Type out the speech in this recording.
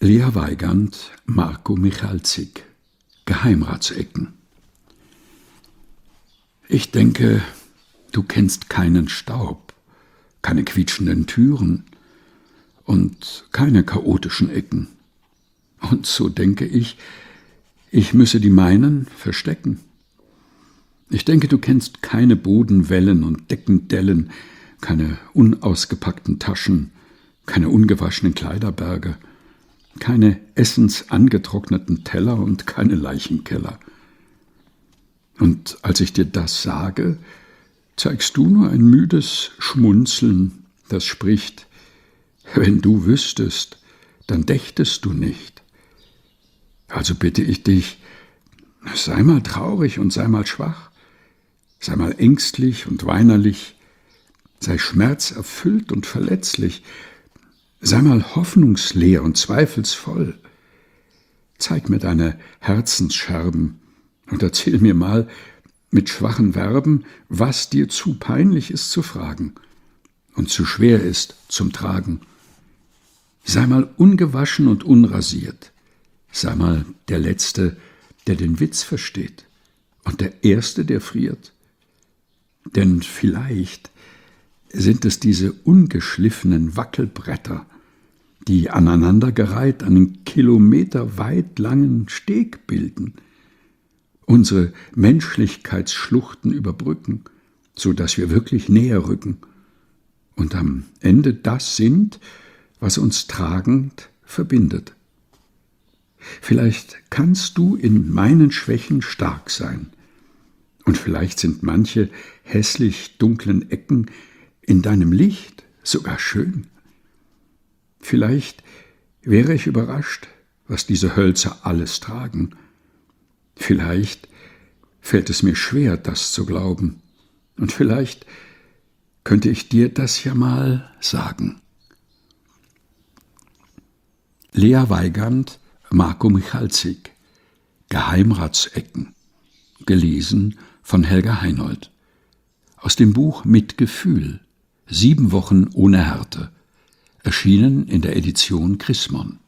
Lea Weigand, Marco Michalzik, Geheimratsecken. Ich denke, du kennst keinen Staub, keine quietschenden Türen und keine chaotischen Ecken. Und so denke ich müsse die meinen verstecken. Ich denke, du kennst keine Bodenwellen und Deckendellen, keine unausgepackten Taschen, keine ungewaschenen Kleiderberge, keine essensangetrockneten Teller und keine Leichenkeller. Und als ich dir das sage, zeigst du nur ein müdes Schmunzeln, das spricht: Wenn du wüsstest, dann dächtest du nicht. Also bitte ich dich, sei mal traurig und sei mal schwach, sei mal ängstlich und weinerlich, sei schmerzerfüllt und verletzlich, sei mal hoffnungsleer und zweifelsvoll. Zeig mir deine Herzensscherben und erzähl mir mal mit schwachen Verben, was dir zu peinlich ist zu fragen und zu schwer ist zum Tragen. Sei mal ungewaschen und unrasiert, sei mal der Letzte, der den Witz versteht und der Erste, der friert. Denn vielleicht sind es diese ungeschliffenen Wackelbretter, die aneinandergereiht einen kilometerweit langen Steg bilden, unsere Menschlichkeitsschluchten überbrücken, so dass wir wirklich näher rücken und am Ende das sind, was uns tragend verbindet. Vielleicht kannst du in meinen Schwächen stark sein, und vielleicht sind manche hässlich dunklen Ecken in deinem Licht sogar schön. Vielleicht wäre ich überrascht, was diese Hölzer alles tragen. Vielleicht fällt es mir schwer, das zu glauben, und vielleicht könnte ich dir das ja mal sagen. Lea Weigand, Marco Michalzik, Geheimratsecken, gelesen von Helga Heinold. Aus dem Buch Mitgefühl, 7 Wochen ohne Härte, erschienen in der Edition Chrismon.